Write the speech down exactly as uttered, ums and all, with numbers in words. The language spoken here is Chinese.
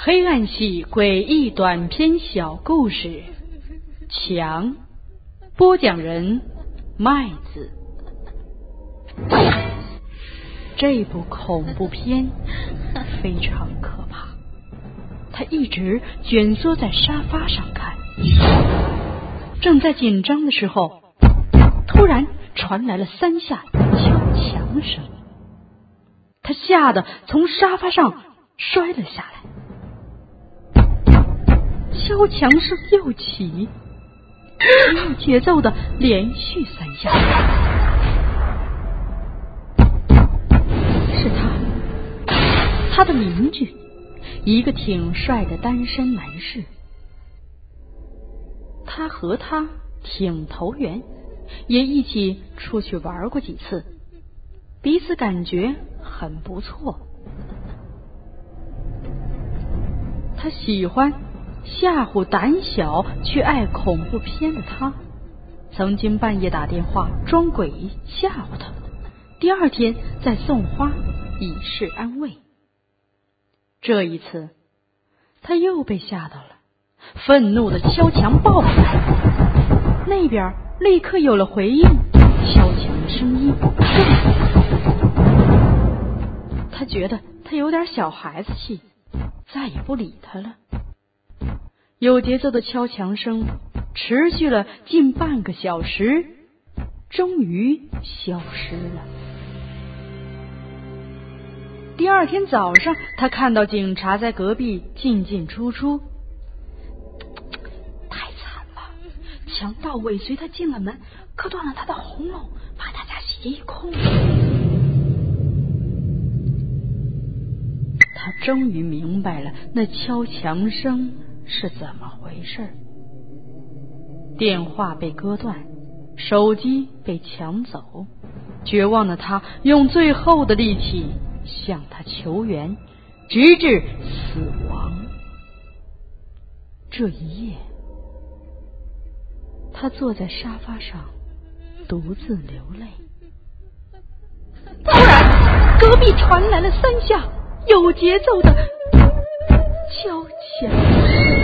黑暗系诡异短篇小故事《墙》，播讲人麦子。这部恐怖片非常可怕，他一直蜷缩在沙发上看，正在紧张的时候，突然传来了三下敲墙声，他吓得从沙发上摔了下来。敲墙声又起，没有节奏的连续三下。是他，他的邻居，一个挺帅的单身男士。他和他挺投缘，也一起出去玩过几次，彼此感觉很不错。他喜欢吓唬胆小却爱恐怖片的他，曾经半夜打电话装鬼吓唬他，第二天再送花以示安慰。这一次他又被吓到了，愤怒的敲墙报复，那边立刻有了回应，敲墙的声音更他觉得他有点小孩子气，再也不理他了。有节奏的敲墙声持续了近半个小时，终于消失了。第二天早上，他看到警察在隔壁进进出出。太惨了，强盗尾随他进了门，割断了他的喉咙，把他家洗一空。他终于明白了那敲墙声是怎么回事。电话被割断，手机被抢走，绝望的他用最后的力气向他求援，直至死亡。这一夜，他坐在沙发上独自流泪。突然，隔壁传来了三下有节奏的敲墙声。